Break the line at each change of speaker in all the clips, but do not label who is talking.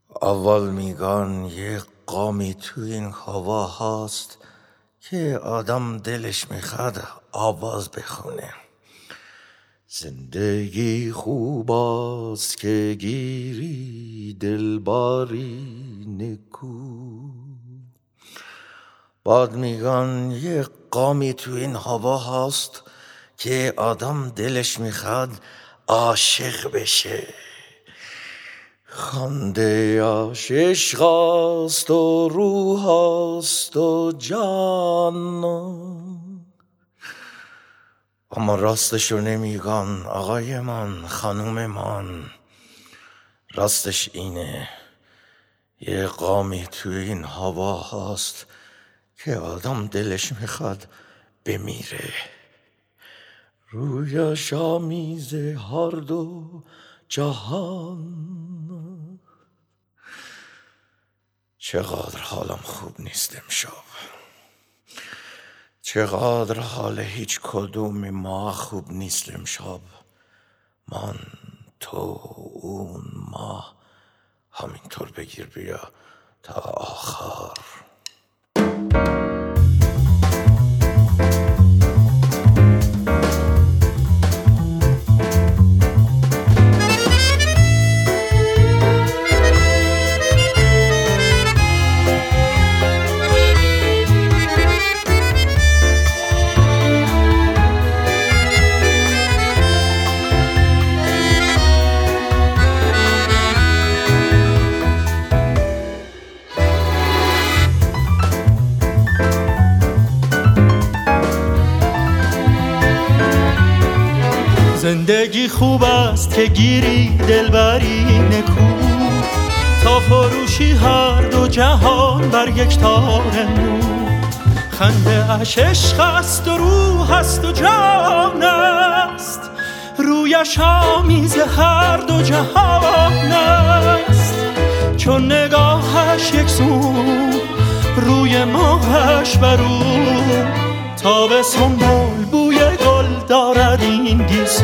اول میگن یه قامی تو این هوا هست که آدم دلش میخواد آواز بخونه. زندگی خوب است که گیری دلباری نکو. بعد میگن یه قامی تو این هوا هست که آدم دلش میخواد عاشق بشه. خنده عشق است و روح است و جان، اما راستشو نمیگن آقای من، خانوم من. راستش اینه یه قامی تو این هوا هست که آدم دلش میخواد بمیره. رویش آمیزه هر دو جهان. چقدر حالم خوب نیست امشب، چقدر حال هیچ کدوم ما خوب نیست امشب. من، تو، اون، ما، همینطور بگیر بیا تا آخر.
زندگی خوب است که گیری دلبری نکو، تا فروشی هر دو جهان بر یک تار مو. خنده اش عشق است و روح است و جان است، رویش آمیز هر دو جهان است. چون نگاهش یک سو، روی ماهش برو. تابستون بول بوی گل دارد این گیسو.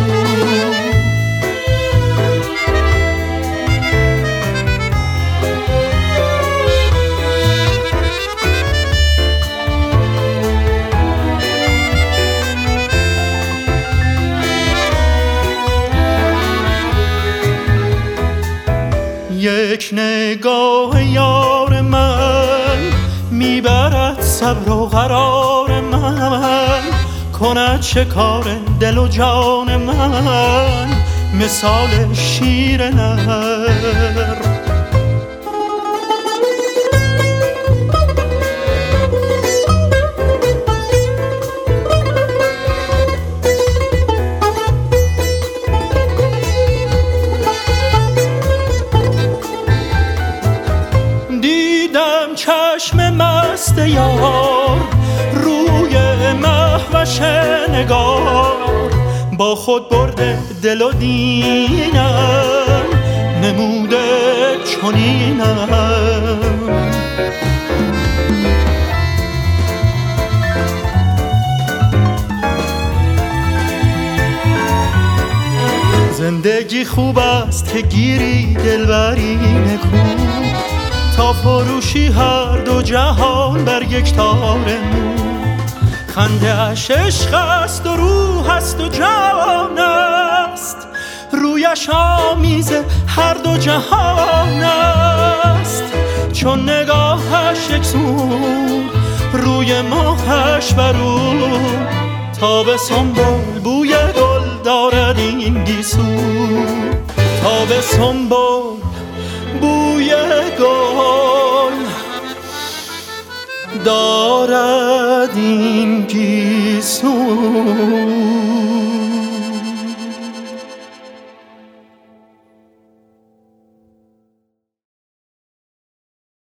یک نگاه یار من میبرد صبر و قرار من، کند شکار دل و جان من مثال شیر نر. دیدم چشم مست یار روی مهوش نگار، با خود برده دل و دینم نموده چنینم. زندگی خوب است که گیری دلبری نکو، تا فروشی هر دو جهان بر یک تار مو. خنده اش عشق است و روح است و جان است، رویش آمیز هر دو جهان است. چون نگاهش یک سو، روی ماهش برو. تابستون بول بوی گل دارد این گیسو. تابستون بول بوی گل دارد این گیسو.